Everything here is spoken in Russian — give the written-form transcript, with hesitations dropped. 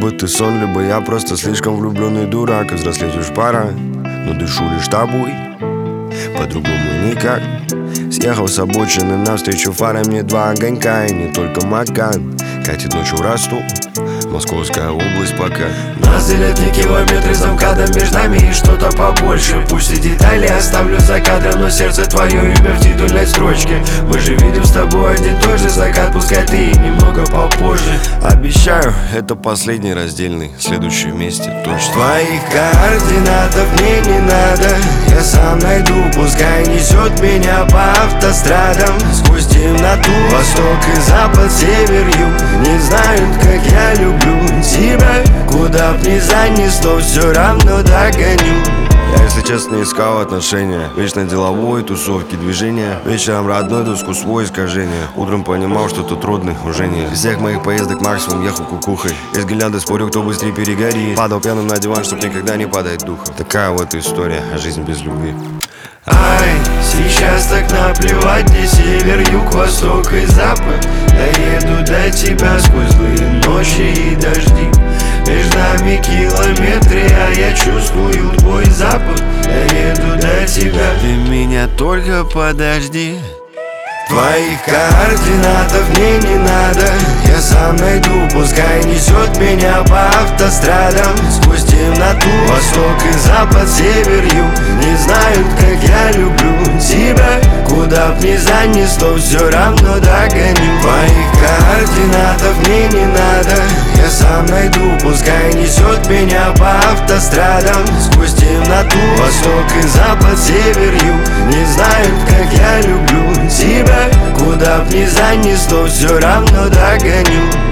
Либо ты сон, либо я просто слишком влюбленный дурак. И взрослеть уж пора, но дышу лишь тобой, по-другому никак. Съехал с обочины навстречу фарам, мне два огонька. И не только Макан, катит ночью расту, Московская область пока. Нас делят не километры за МКАДом, между нами и что-то побольше. Пусть и детали оставлю за кадром, но сердце твое имя в титульной строчке. Мы же видим с тобой один и тот же закат, пускай ты и немного попозже. Обещаю, это последний раздельный, следующий вместе точно. Твоих координатов мне не надо, я сам найду, пускай несет меня по автострадам. Сквозь темноту, восток и запад, север, юг, не знают, как я люблю тебя. Куда б ни занесло, все равно догоню. Я, если честно, не искал отношения. Вечно деловой, тусовки, движения. Вечером родной, доску свой, искажения. Утром понимал, что тут родный уже не. Из всех моих поездок максимум ехал кукухой. Из гирлянды спорю, кто быстрее перегорит. Падал пьяным на диван, чтоб никогда не падать духом. Такая вот история, а жизнь без любви. Ай, сейчас так наплевать, где север, юг, восток и запад. Доеду до тебя сквозь злые ночи и дожди. Между нами километры, а я чувствую твой запах. Доеду до тебя, ты меня только подожди. Твоих координатов мне не надо, я сам найду, пускай несет меня по автострадам. Сквозь темноту, восток и запад, север, юг, не знают, как я люблю тебя. Куда б ни занесло, все равно догоню. Твоих координатов мне не надо, я сам найду, пускай несет меня по автострадам. Сквозь темноту, восток и запад, север, юг, не знают, как я люблю тебя. Куда б ни занесло, все равно догоню.